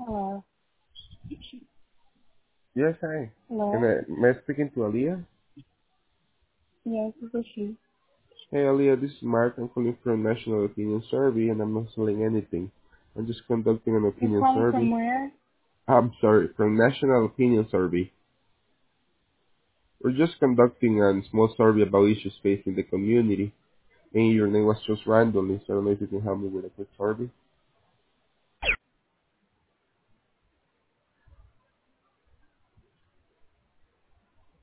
Hello. Yes, hi. Hello? Am I speaking to Aliyah? Yes, this is she. Hey, Aliyah, this is Mark. I'm calling from National Opinion Survey, and I'm not selling anything. I'm just conducting an You're opinion calling from survey. where? I'm sorry, from National Opinion Survey. We're just conducting a small survey about issues facing the community, and your name was just randomly, so I don't know if you can help me with a quick survey.